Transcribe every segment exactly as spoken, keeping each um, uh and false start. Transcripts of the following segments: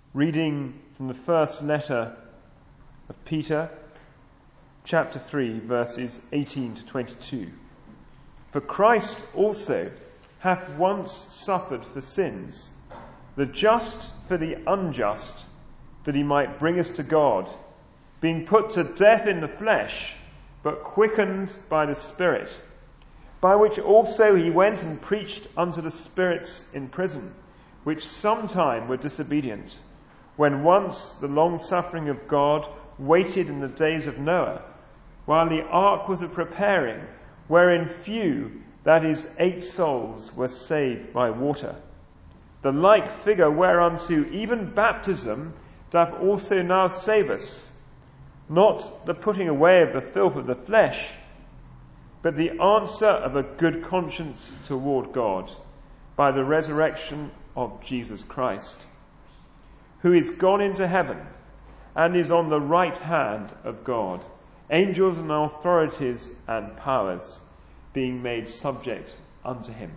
Reading from the first letter of Peter, chapter three, verses eighteen to twenty-two. For Christ also hath once suffered for sins, the just for the unjust, that he might bring us to God, being put to death in the flesh, but quickened by the Spirit, by which also he went and preached unto the spirits in prison, which sometime were disobedient, when once the long suffering of God waited in the days of Noah, while the ark was a preparing, wherein few, that is, eight souls, were saved by water. The like figure whereunto even baptism doth also now save us, not the putting away of the filth of the flesh, but the answer of a good conscience toward God, by the resurrection of Jesus Christ, who is gone into heaven, and is on the right hand of God, angels and authorities and powers being made subject unto him.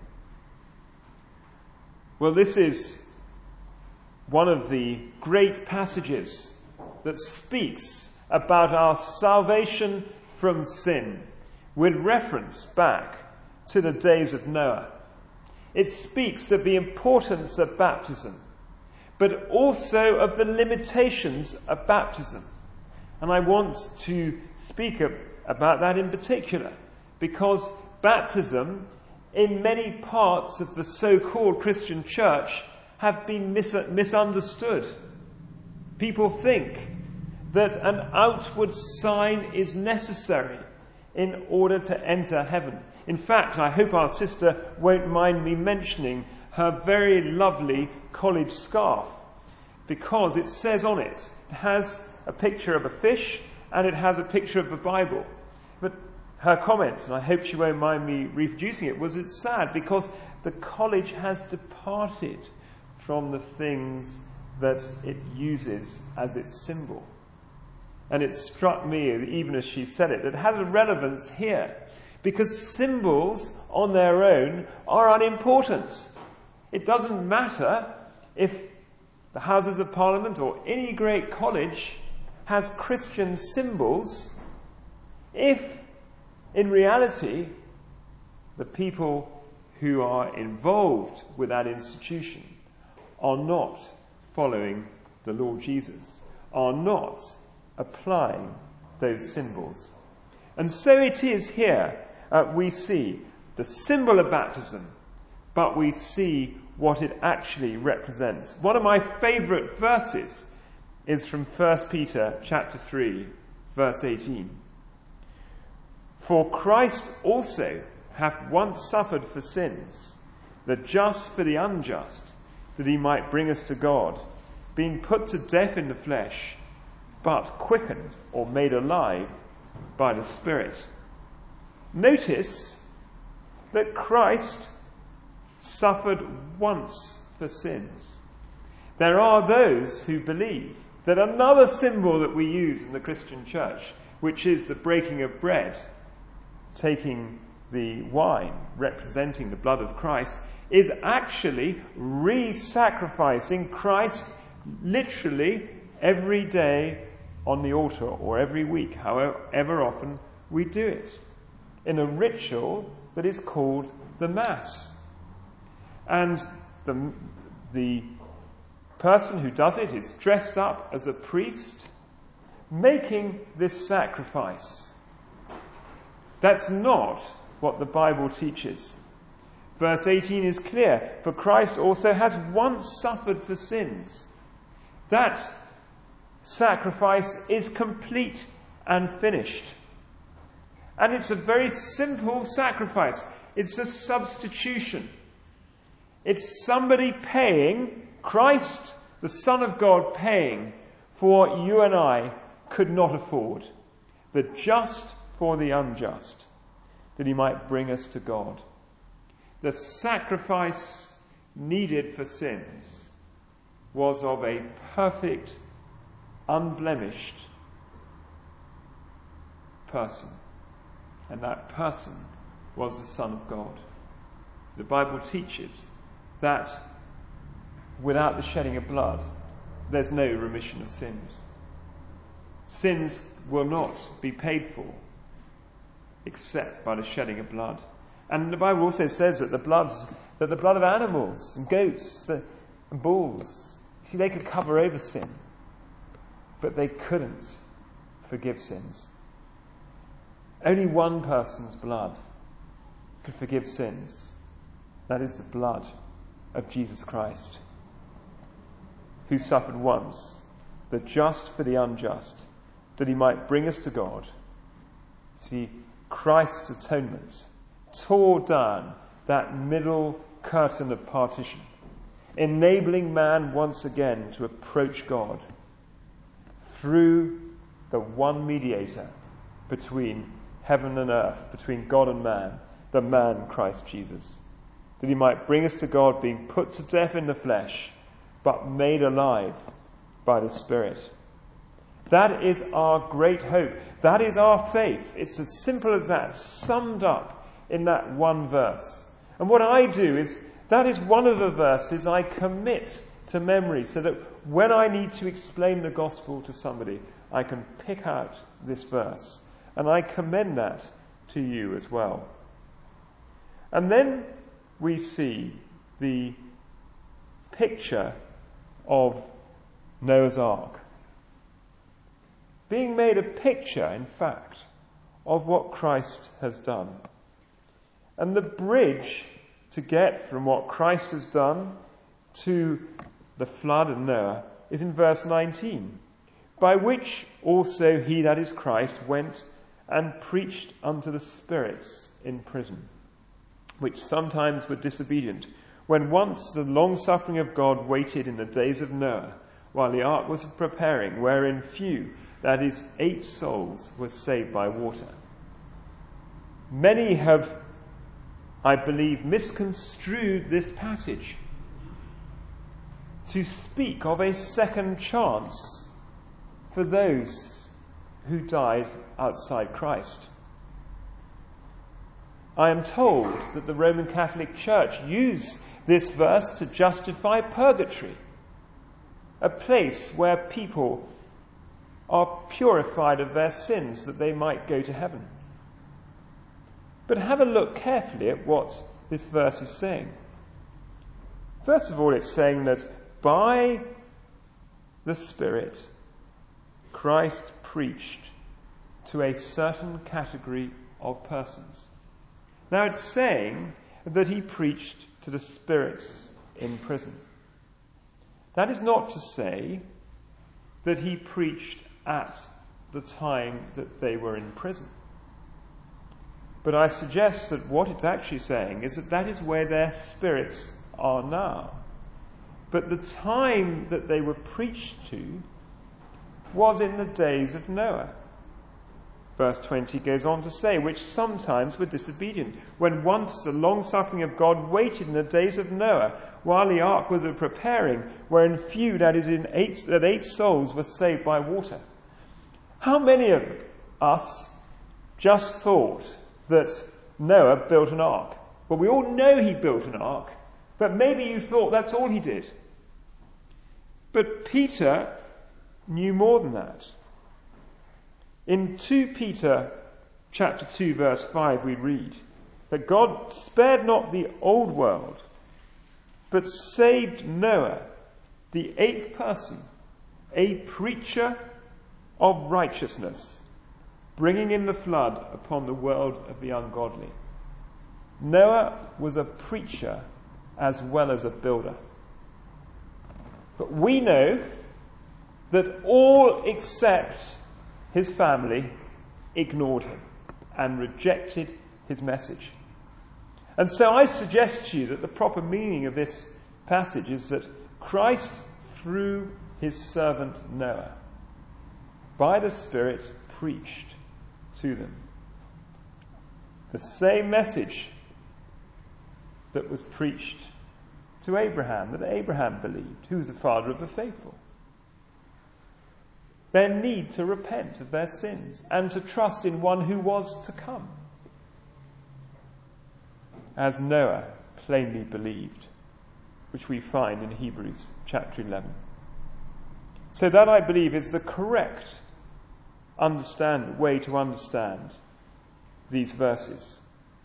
Well, this is one of the great passages that speaks about our salvation from sin, with reference back to the days of Noah. It speaks of the importance of baptism, but also of the limitations of baptism. And I want to speak about that in particular, because baptism in many parts of the so-called Christian church have been mis- misunderstood. People think that an outward sign is necessary in order to enter heaven. In fact, I hope our sister won't mind me mentioning her very lovely college scarf, because it says on it, it has a picture of a fish and it has a picture of the Bible. But her comment, and I hope she won't mind me reproducing it, was it's sad because the college has departed from the things that it uses as its symbol. And it struck me, even as she said it, that it has a relevance here, because symbols on their own are unimportant. It doesn't matter if the Houses of Parliament or any great college has Christian symbols if, in reality, the people who are involved with that institution are not following the Lord Jesus, are not applying those symbols. And so it is here. Uh, we see the symbol of baptism, but we see what it actually represents. One of my favourite verses is from First Peter chapter three, verse eighteen. For Christ also hath once suffered for sins, the just for the unjust, that he might bring us to God, being put to death in the flesh, but quickened or made alive by the Spirit. Notice that Christ suffered once for sins. There are those who believe that another symbol that we use in the Christian church, which is the breaking of bread, taking the wine representing the blood of Christ, is actually re-sacrificing Christ literally every day on the altar, or every week, however often we do it, in a ritual that is called the Mass. And the, the person who does it is dressed up as a priest, making this sacrifice. That's not what the Bible teaches. Verse eighteen is clear. For Christ also has once suffered for sins. That sacrifice is complete and finished. And it's a very simple sacrifice. It's a substitution. It's somebody paying, Christ, the Son of God, paying for what you and I could not afford. The just for the unjust, that he might bring us to God. The sacrifice needed for sins was of a perfect, unblemished person. And that person was the Son of God. The Bible teaches that without the shedding of blood, there's no remission of sins. Sins will not be paid for except by the shedding of blood. And the Bible also says that the bloods, that the blood of animals and goats and bulls, see, they could cover over sin, but they couldn't forgive sins. Only one person's blood could forgive sins. That is the blood of Jesus Christ, who suffered once, the just for the unjust, that he might bring us to God. See, Christ's atonement tore down that middle curtain of partition, enabling man once again to approach God through the one mediator between heaven and earth, between God and man, the man Christ Jesus, that he might bring us to God, being put to death in the flesh, but made alive by the Spirit. That is our great hope. That is our faith. It's as simple as that, summed up in that one verse. And what I do is, that is one of the verses I commit to memory, so that when I need to explain the gospel to somebody, I can pick out this verse. And I commend that to you as well. And then we see the picture of Noah's Ark being made a picture, in fact, of what Christ has done. And the bridge to get from what Christ has done to the flood of Noah is in verse nineteen. By which also he, that is Christ, went and preached unto the spirits in prison, which sometimes were disobedient, when once the long-suffering of God waited in the days of Noah, while the ark was preparing, wherein few, that is, eight souls, were saved by water. Many have, I believe, misconstrued this passage to speak of a second chance for those who died outside Christ. I am told that the Roman Catholic Church used this verse to justify purgatory, a place where people are purified of their sins that they might go to heaven. But have a look carefully at what this verse is saying. First of all, it's saying that by the Spirit, Christ preached to a certain category of persons. Now it's saying that he preached to the spirits in prison. That is not to say that he preached at the time that they were in prison. But I suggest that what it's actually saying is that that is where their spirits are now. But the time that they were preached to was in the days of Noah. Verse twenty goes on to say, which sometimes were disobedient, when once the long-suffering of God waited in the days of Noah, while the ark was a preparing, wherein few, that is, in eight, that eight souls were saved by water. How many of us just thought that Noah built an ark? Well, we all know he built an ark, but maybe you thought that's all he did. But Peter knew more than that. In Second Peter chapter two, verse five, we read that God spared not the old world, but saved Noah, the eighth person, a preacher of righteousness, bringing in the flood upon the world of the ungodly. Noah was a preacher as well as a builder. But we know that all except his family ignored him and rejected his message. And so I suggest to you that the proper meaning of this passage is that Christ, through his servant Noah, by the Spirit, preached to them the same message that was preached to Abraham, that Abraham believed, who was the father of the faithful. Their need to repent of their sins and to trust in one who was to come, as Noah plainly believed, which we find in Hebrews chapter eleven. So that, I believe, is the correct understand way to understand these verses.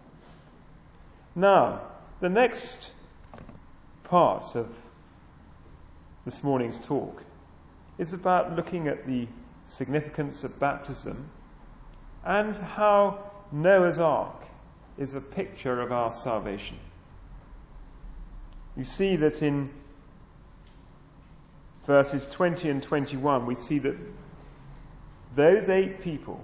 Now, the next part of this morning's talk is about looking at the significance of baptism and how Noah's Ark is a picture of our salvation. You see that in verses twenty and twenty-one, we see that those eight people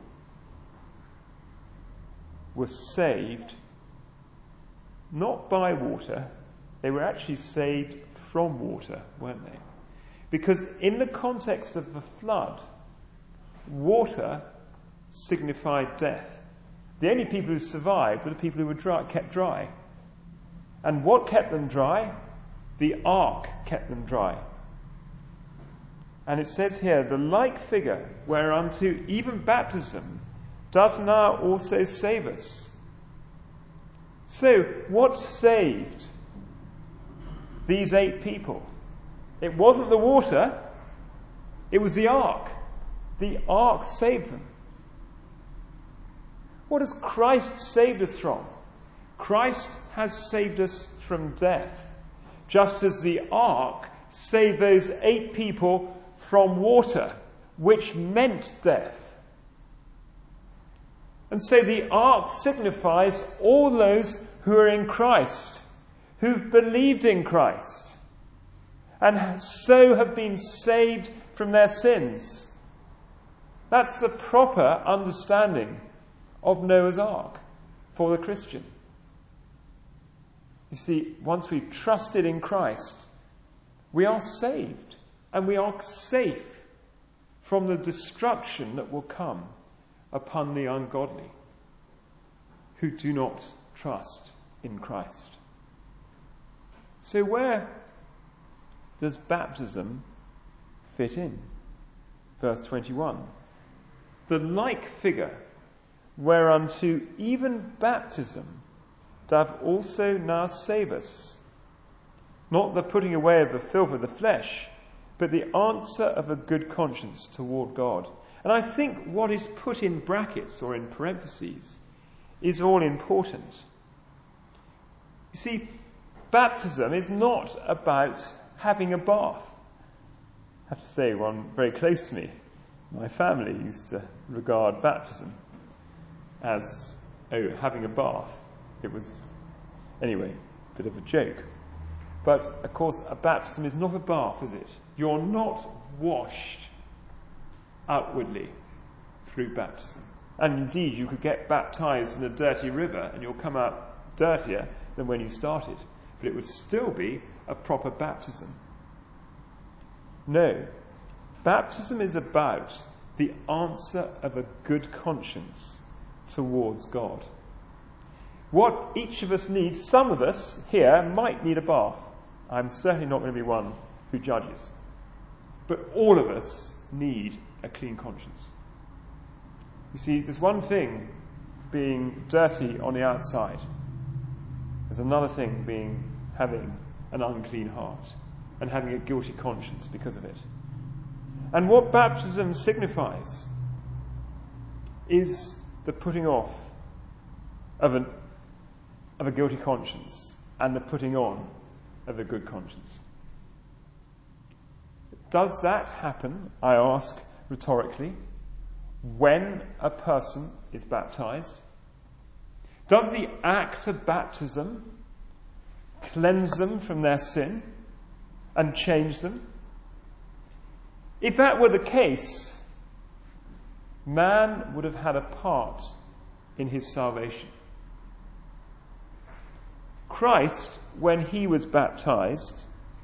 were saved not by water, they were actually saved from water, weren't they? Because in the context of the flood, water signified death. The only people who survived were the people who were dry, kept dry. And what kept them dry? The ark kept them dry. And it says here, the like figure whereunto even baptism does now also save us. So, what saved these eight people? It wasn't the water, it was the ark. The ark saved them. What has Christ saved us from? Christ has saved us from death, just as the ark saved those eight people from water, which meant death. And so the ark signifies all those who are in Christ, who've believed in Christ, and so have been saved from their sins. That's the proper understanding of Noah's Ark for the Christian. You see, once we've trusted in Christ, we are saved and we are safe from the destruction that will come upon the ungodly who do not trust in Christ. So where does baptism fit in? Verse twenty-one. The like figure whereunto even baptism doth also now save us, not the putting away of the filth of the flesh, but the answer of a good conscience toward God. And I think what is put in brackets or in parentheses is all important. You see, baptism is not about having a bath. I have to say, one very close to me, my family used to regard baptism as, oh, having a bath. It was, anyway, a bit of a joke. But, of course, a baptism is not a bath, is it? You're not washed outwardly through baptism. And indeed, you could get baptized in a dirty river and you'll come out dirtier than when you started. But it would still be a proper baptism. No. Baptism is about the answer of a good conscience towards God. What each of us needs, some of us here might need a bath. I'm certainly not going to be one who judges. But all of us need a clean conscience. You see, there's one thing being dirty on the outside. There's another thing being having an unclean heart and having a guilty conscience because of it. And what baptism signifies is the putting off of, an, of a guilty conscience and the putting on of a good conscience. Does that happen, I ask rhetorically, when a person is baptized? Does the act of baptism cleanse them from their sin and change them? If that were the case, man would have had a part in his salvation. Christ, when he was baptized,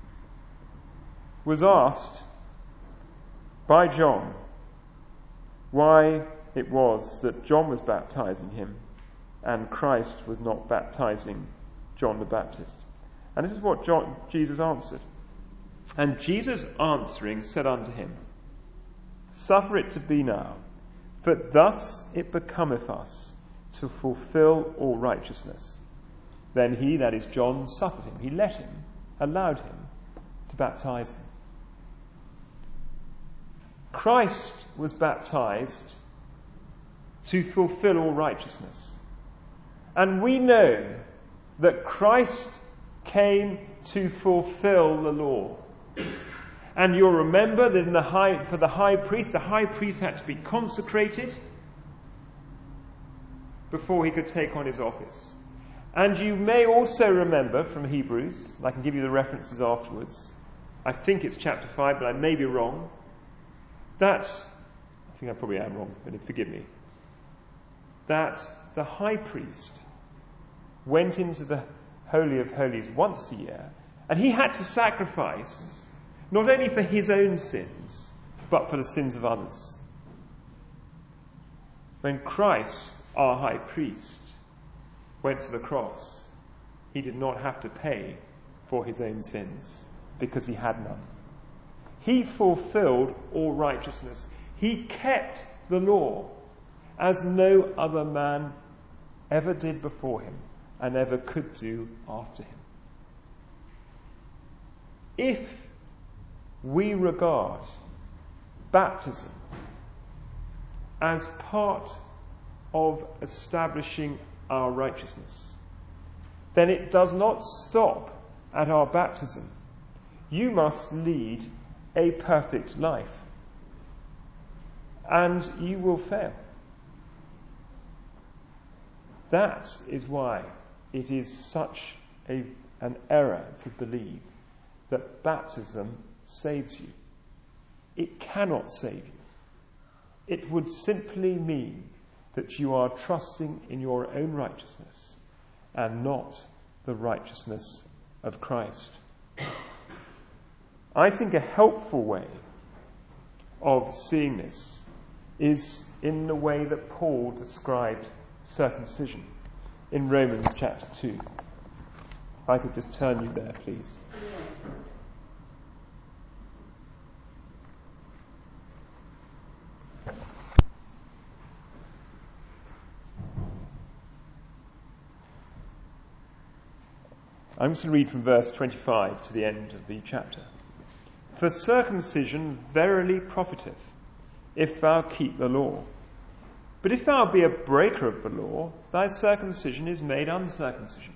was asked by John why it was that John was baptizing him and Christ was not baptizing John the Baptist. And this is what John, Jesus answered. And Jesus answering said unto him, Suffer it to be now, for thus it becometh us to fulfill all righteousness. Then he, that is John, suffered him. He let him, allowed him to baptize him. Christ was baptized to fulfill all righteousness. And we know that Christ came to fulfill the law. And you'll remember that in the high, for the high priest, the high priest had to be consecrated before he could take on his office. And you may also remember from Hebrews, and I can give you the references afterwards, I think it's chapter five, but I may be wrong, that, I think I probably am wrong, but forgive me, that the high priest went into the Holy of Holies once a year, and he had to sacrifice not only for his own sins, but for the sins of others. When Christ, our high priest, went to the cross, he did not have to pay for his own sins, because he had none. He fulfilled all righteousness. He kept the law as no other man ever did before him and ever could do after him. If we regard baptism as part of establishing our righteousness, then it does not stop at our baptism. You must lead a perfect life, and you will fail. That is why it is such a, an error to believe that baptism saves you. It cannot save you. It would simply mean that you are trusting in your own righteousness and not the righteousness of Christ. I think a helpful way of seeing this is in the way that Paul described circumcision in Romans chapter two. If I could just turn you there, please. I'm just going to read from verse twenty-five to the end of the chapter. For circumcision verily profiteth, if thou keep the law. But if thou be a breaker of the law, thy circumcision is made uncircumcision.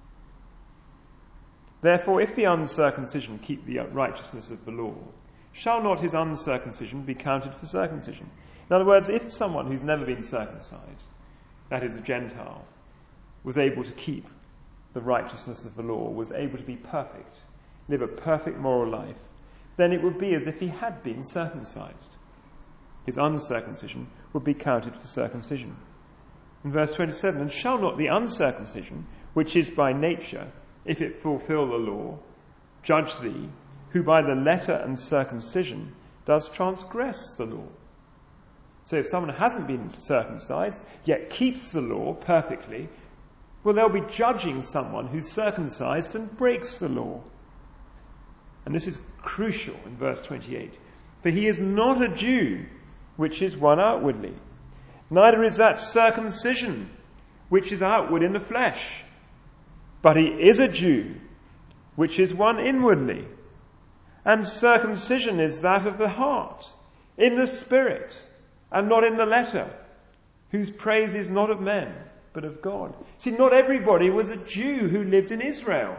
Therefore, if the uncircumcision keep the righteousness of the law, shall not his uncircumcision be counted for circumcision? In other words, if someone who's never been circumcised, that is a Gentile, was able to keep the righteousness of the law, was able to be perfect, live a perfect moral life, then it would be as if he had been circumcised. His uncircumcision would be counted for circumcision. In verse twenty-seven, and shall not the uncircumcision, which is by nature, if it fulfill the law, judge thee, who by the letter and circumcision does transgress the law? So if someone hasn't been circumcised, yet keeps the law perfectly, well, they'll be judging someone who's circumcised and breaks the law. And this is crucial in verse twenty-eight. For he is not a Jew, which is one outwardly. Neither is that circumcision, which is outward in the flesh. But he is a Jew, which is one inwardly. And circumcision is that of the heart, in the spirit, and not in the letter, whose praise is not of men, but of God. See, not everybody was a Jew who lived in Israel.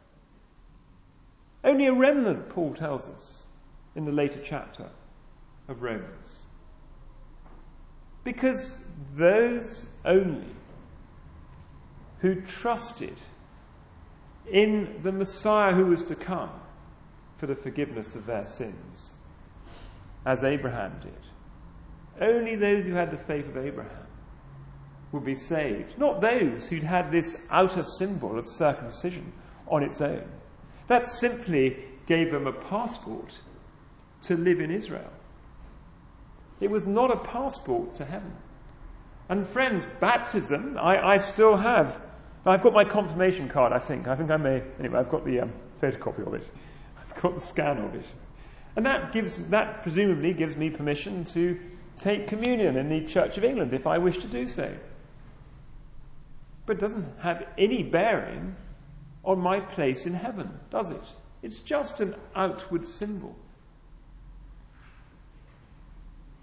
Only a remnant, Paul tells us in the later chapter of Romans. Because those only who trusted in the Messiah who was to come for the forgiveness of their sins, as Abraham did, only those who had the faith of Abraham would be saved. Not those who'd had this outer symbol of circumcision on its own. That simply gave them a passport to live in Israel. It was not a passport to heaven. And friends, baptism, I, I still have. I've got my confirmation card, I think. I think I may. Anyway, I've got the um, photocopy of it. I've got the scan of it. And that gives, that presumably gives me permission to take communion in the Church of England if I wish to do so. But it doesn't have any bearing on my place in heaven, does it? It's just an outward symbol.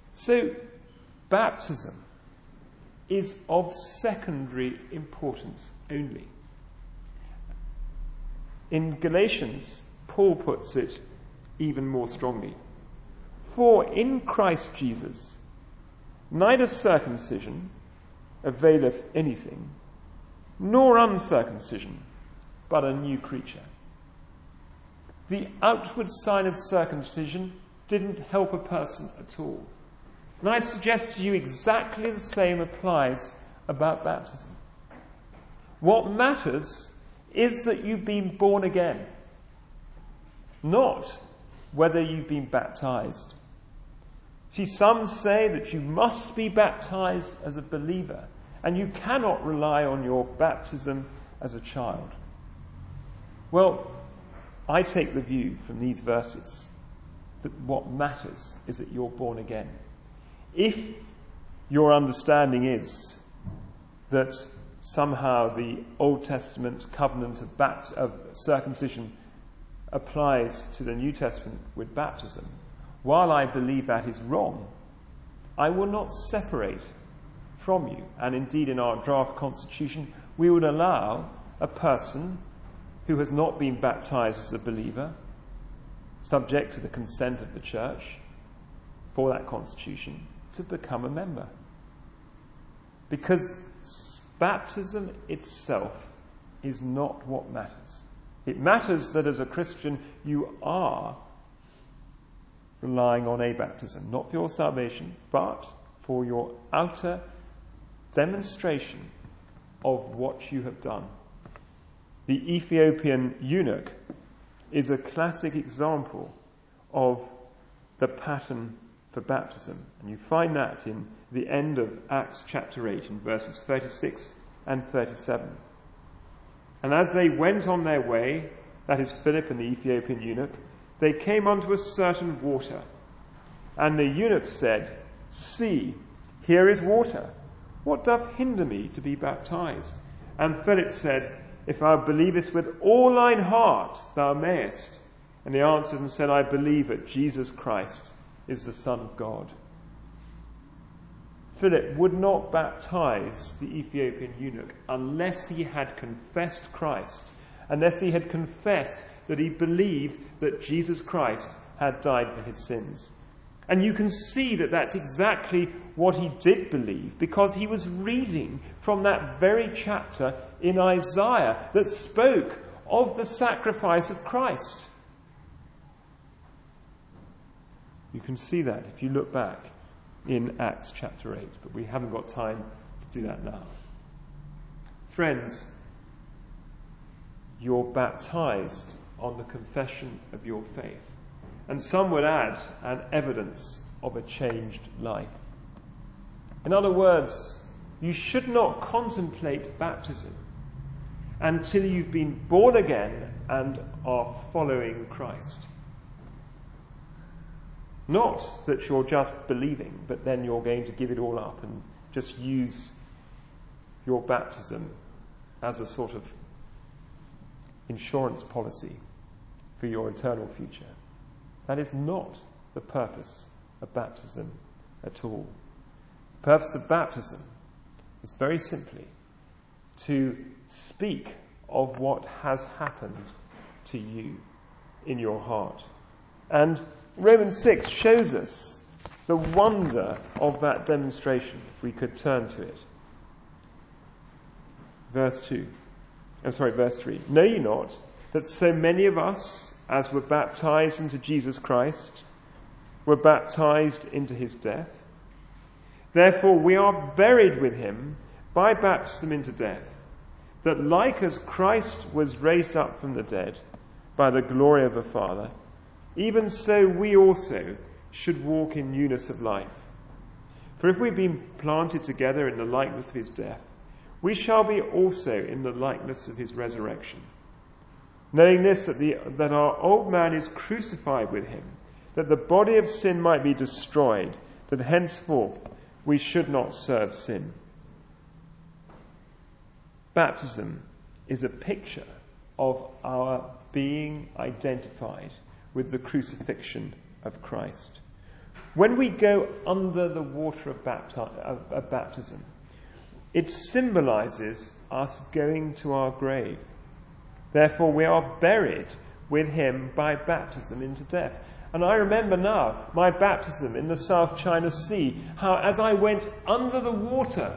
So, baptism is of secondary importance only. In Galatians, Paul puts it even more strongly. For in Christ Jesus, neither circumcision availeth anything, nor uncircumcision, but a new creature. The outward sign of circumcision didn't help a person at all. And I suggest to you exactly the same applies about baptism. What matters is that you've been born again, not whether you've been baptized. See, some say that you must be baptized as a believer, and you cannot rely on your baptism as a child. Well, I take the view from these verses that what matters is that you're born again. If your understanding is that somehow the Old Testament covenant of, bapt- of circumcision applies to the New Testament with baptism, while I believe that is wrong, I will not separate from you. And indeed, in our draft constitution, we would allow a person who has not been baptized as a believer, subject to the consent of the church for that constitution, to become a member. Because baptism itself is not what matters. It matters that as a Christian you are relying on a baptism, not for your salvation, but for your outer demonstration of what you have done. The Ethiopian eunuch is a classic example of the pattern for baptism. And you find that in the end of Acts chapter eight, in verses thirty-six and thirty-seven. And as they went on their way, that is Philip and the Ethiopian eunuch, they came unto a certain water. And the eunuch said, See, here is water. What doth hinder me to be baptized? And Philip said, If thou believest with all thine heart, thou mayest. And he answered and said, I believe that Jesus Christ is the Son of God. Philip would not baptize the Ethiopian eunuch unless he had confessed Christ, unless he had confessed that he believed that Jesus Christ had died for his sins. And you can see that that's exactly what he did believe, because he was reading from that very chapter in Isaiah that spoke of the sacrifice of Christ. You can see that if you look back in Acts chapter eight, but we haven't got time to do that now. Friends, you're baptized on the confession of your faith. And some would add an evidence of a changed life. In other words, you should not contemplate baptism until you've been born again and are following Christ. Not that you're just believing, but then you're going to give it all up and just use your baptism as a sort of insurance policy for your eternal future. That is not the purpose of baptism at all. The purpose of baptism is very simply to speak of what has happened to you in your heart. And Romans six shows us the wonder of that demonstration, if we could turn to it. Verse two. I'm sorry, verse three. Know ye not that so many of us, as were baptized into Jesus Christ, were baptized into his death? Therefore we are buried with him by baptism into death, that like as Christ was raised up from the dead by the glory of the Father, even so we also should walk in newness of life. For if we've been planted together in the likeness of his death, we shall be also in the likeness of his resurrection. Knowing this, that, the, that our old man is crucified with him, that the body of sin might be destroyed, that henceforth we should not serve sin. Baptism is a picture of our being identified with the crucifixion of Christ. When we go under the water of, bapti- of, of baptism, it symbolizes us going to our grave. Therefore, we are buried with him by baptism into death. And I remember now my baptism in the South China Sea, how as I went under the water,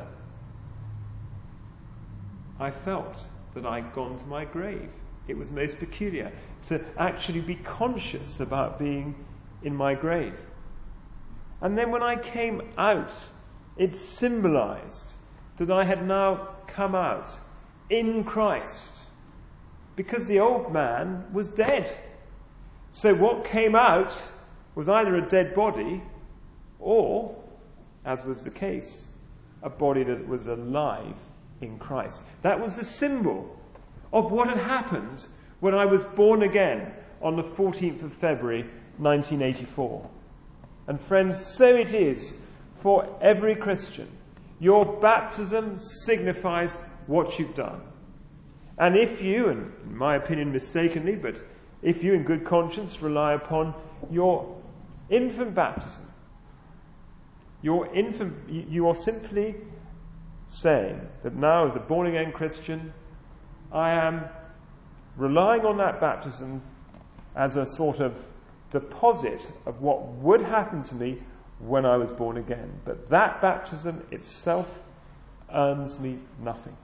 I felt that I'd gone to my grave. It was most peculiar to actually be conscious about being in my grave. And then when I came out, it symbolized that I had now come out in Christ, because the old man was dead. So what came out was either a dead body or, as was the case, a body that was alive in Christ. That was the symbol of what had happened when I was born again on the fourteenth of February nineteen eighty-four. And friends, so it is for every Christian. Your baptism signifies what you've done. And if you, and in my opinion mistakenly, but if you in good conscience rely upon your infant baptism, your infant, you are simply saying that now as a born-again Christian, I am relying on that baptism as a sort of deposit of what would happen to me when I was born again. But that baptism itself earns me nothing.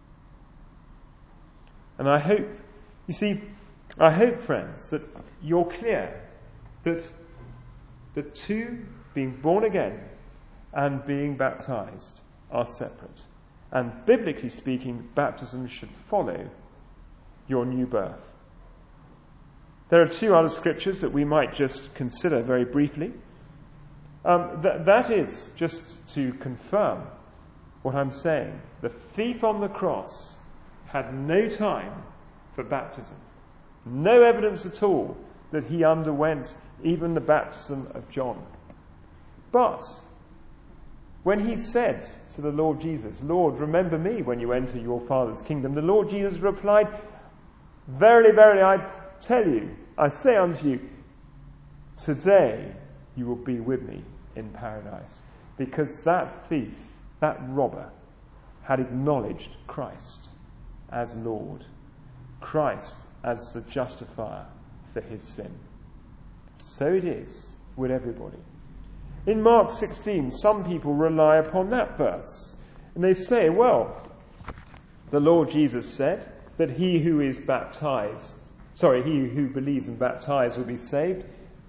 And I hope, you see, I hope, friends, that you're clear that the two, being born again and being baptized, are separate. And biblically speaking, baptism should follow your new birth. There are two other scriptures that we might just consider very briefly. Um, th- that is just to confirm what I'm saying. The thief on the cross had no time for baptism. No evidence at all that he underwent even the baptism of John. But when he said to the Lord Jesus, "Lord, remember me when you enter your Father's kingdom," the Lord Jesus replied, "Verily, verily, I tell you, I say unto you, today you will be with me in paradise." Because that thief, that robber, had acknowledged Christ as Lord, Christ as the justifier for his sin. So it is with everybody. In Mark sixteen, some people rely upon that verse, and they say, well, the Lord Jesus said that he who is baptized, sorry, he who believes and baptized will be saved.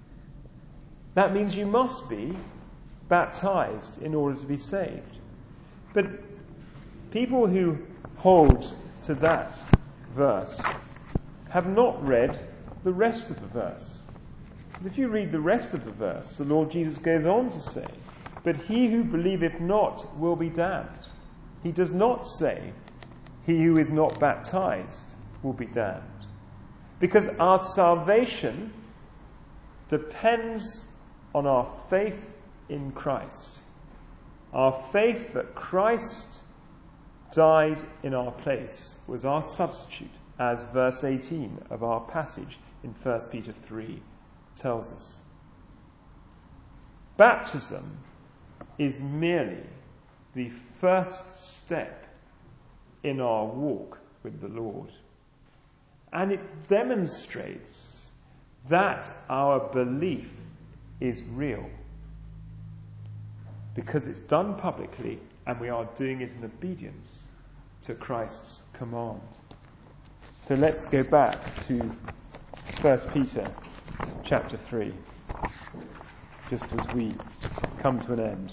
That means you must be baptized in order to be saved. But people who hold to that verse have not read the rest of the verse. If you read the rest of the verse, the Lord Jesus goes on to say, "But he who believeth not will be damned." He does not say, "He who is not baptized will be damned." Because our salvation depends on our faith in Christ. Our faith that Christ died in our place was our substitute, as verse eighteen of our passage in First Peter three tells us. Baptism is merely the first step in our walk with the Lord. And it demonstrates that our belief is real, because it's done publicly and we are doing it in obedience to Christ's command. So let's go back to First Peter chapter three, just as we come to an end.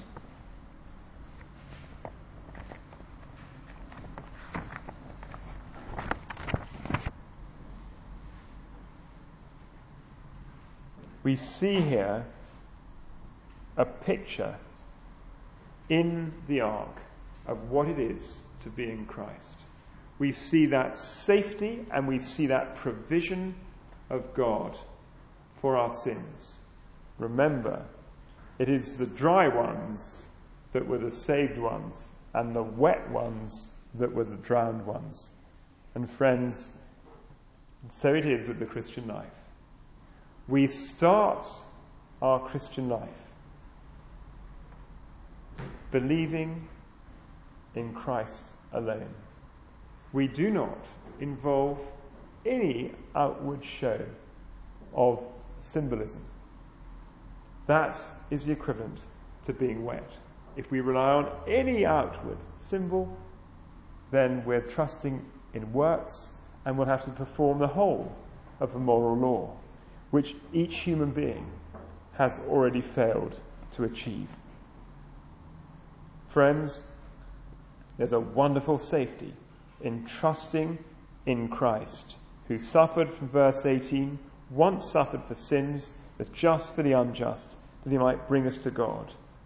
We see here a picture in the ark of what it is to be in Christ. We see that safety and we see that provision of God for our sins. Remember, it is the dry ones that were the saved ones and the wet ones that were the drowned ones. And friends, so it is with the Christian life. We start our Christian life believing in Christ alone. We do not involve any outward show of symbolism. That is the equivalent to being wet. If we rely on any outward symbol, then we're trusting in works, and we'll have to perform the whole of the moral law, which each human being has already failed to achieve. Friends, there's a wonderful safety in trusting in Christ, who suffered, from verse eighteen, once suffered for sins, the just for the unjust, that he might bring us to God.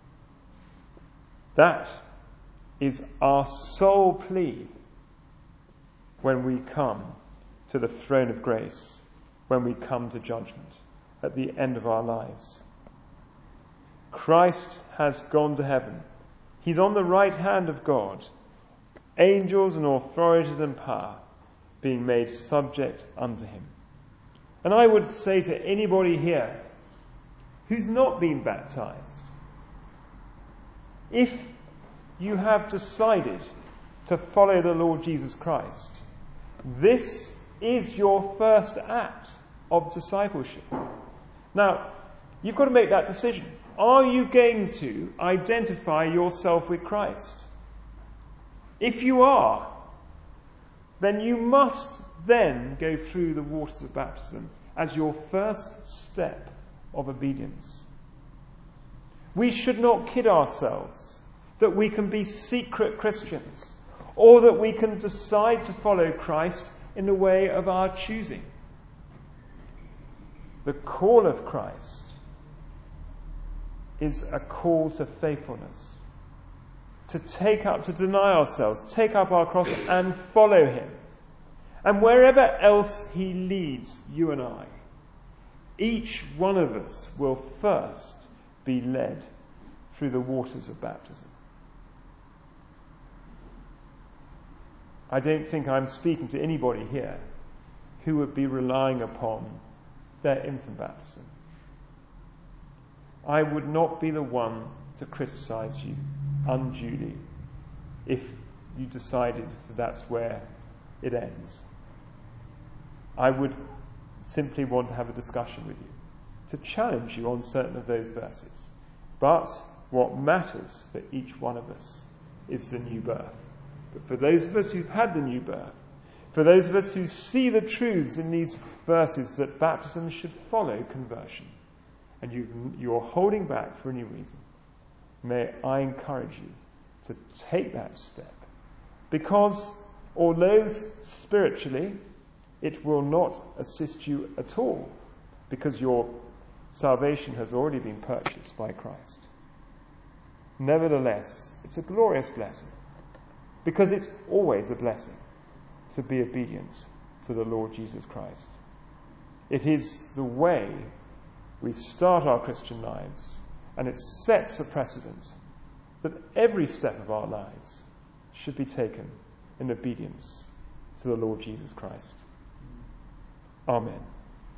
That is our sole plea when we come to the throne of grace, when we come to judgment at the end of our lives. Christ has gone to heaven. He's on the right hand of God. Angels and authorities and power being made subject unto him. And I would say to anybody here who's not been baptized, if you have decided to follow the Lord Jesus Christ, this is your first act of discipleship. Now, you've got to make that decision. Are you going to identify yourself with Christ? If you are, then you must then go through the waters of baptism as your first step of obedience. We should not kid ourselves that we can be secret Christians, or that we can decide to follow Christ in the way of our choosing. The call of Christ is a call to faithfulness, to take up, to deny ourselves, take up our cross and follow him. And wherever else he leads you and I, each one of us will first be led through the waters of baptism. I don't think I'm speaking to anybody here who would be relying upon their infant baptism. I would not be the one to criticize you unduly if you decided that that's where it ends. I would simply want to have a discussion with you, to challenge you on certain of those verses. But what matters for each one of us is the new birth. But for those of us who've had the new birth, for those of us who see the truths in these verses that baptism should follow conversion, and you, you're holding back for any reason, may I encourage you to take that step. Because although spiritually it will not assist you at all, because your salvation has already been purchased by Christ, nevertheless, it's a glorious blessing. Because it's always a blessing to be obedient to the Lord Jesus Christ. It is the way we start our Christian lives, and it sets a precedent that every step of our lives should be taken in obedience to the Lord Jesus Christ. Amen.